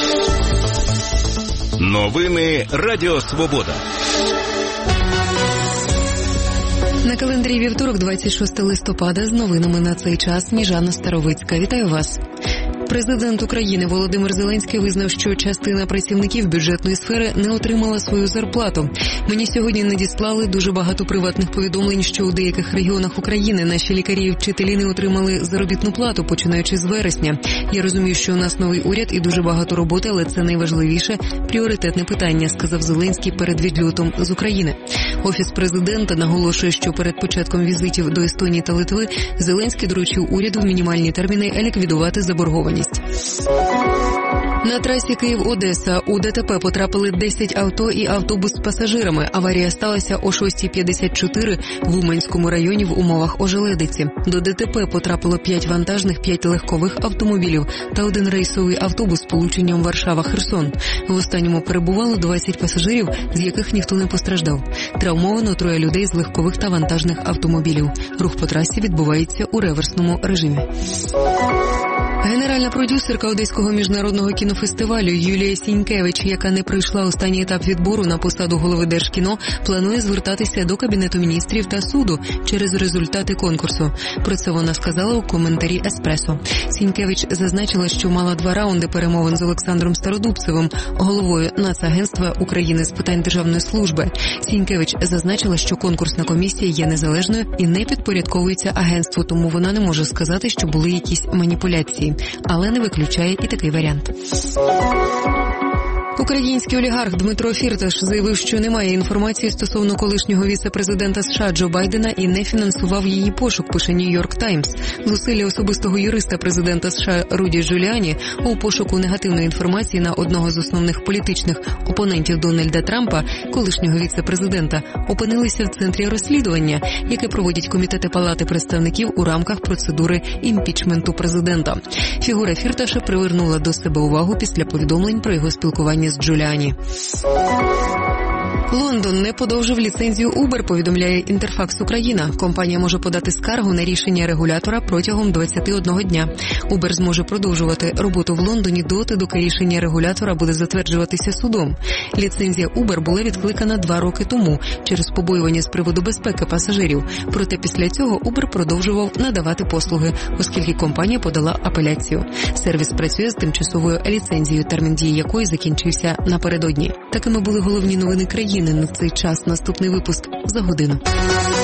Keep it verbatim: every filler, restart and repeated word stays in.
Новини Радіо Свобода. На календарі вівторок, двадцять шостого листопада, з новинами на цей час Сніжана Старовицька. Вітаю вас. Президент України Володимир Зеленський визнав, що частина працівників бюджетної сфери не отримала свою зарплату. Мені сьогодні надіслали дуже багато приватних повідомлень, що у деяких регіонах України наші лікарі і вчителі не отримали заробітну плату, починаючи з вересня. Я розумію, що у нас новий уряд і дуже багато роботи, але це найважливіше – пріоритетне питання, сказав Зеленський перед відльотом з України. Офіс президента наголошує, що перед початком візитів до Естонії та Литви Зеленський доручив уряду в мінімальні терміни ліквідувати заборгованість. На трасі Київ-Одеса у ДТП потрапили десять авто і автобус з пасажирами. Аварія сталася о шостій п'ятдесят чотири в Уманському районі в умовах ожеледиці. До ДТП потрапило п'ять вантажних, п'ять легкових автомобілів та один рейсовий автобус з полученням Варшава-Херсон. В останньому перебувало двадцять пасажирів, з яких ніхто не постраждав. Травмовано троє людей з легкових та вантажних автомобілів. Рух по трасі відбувається у реверсному режимі. Генеральна продюсерка Одеського міжнародного кінофестивалю Юлія Сінькевич, яка не пройшла останній етап відбору на посаду голови Держкіно, планує звертатися до Кабінету міністрів та суду через результати конкурсу. Про це вона сказала у коментарі «Еспресо». Сінькевич зазначила, що мала два раунди перемовин з Олександром Стародубцевим, головою Нацагентства України з питань державної служби. Сінькевич зазначила, що конкурсна комісія є незалежною і не підпорядковується агентству, тому вона не може сказати, що були якісь маніпуляції. Але не виключає і такий варіант. Український олігарх Дмитро Фірташ заявив, що немає інформації стосовно колишнього віце-президента США Джо Байдена і не фінансував її пошук, пише Нью-Йорк Таймс. Зусилля особистого юриста президента США Руді Джуліані у пошуку негативної інформації на одного з основних політичних опонентів Дональда Трампа, колишнього віце-президента, опинилися в центрі розслідування, яке проводять комітети Палати представників у рамках процедури імпічменту президента. Фігура Фірташа привернула до себе увагу після повідомлень про його спілкування з Джуліані. Лондон не подовжив ліцензію Uber, повідомляє Інтерфакс Україна. Компанія може подати скаргу на рішення регулятора протягом двадцяти одного дня. Uber зможе продовжувати роботу в Лондоні доти, доки рішення регулятора буде затверджуватися судом. Ліцензія Uber була відкликана два роки тому через побоювання з приводу безпеки пасажирів. Проте після цього Uber продовжував надавати послуги, оскільки компанія подала апеляцію. Сервіс працює з тимчасовою ліцензією, термін дії якої закінчився напередодні. Такими були головні новини країни на цей час. Наступний випуск за годину.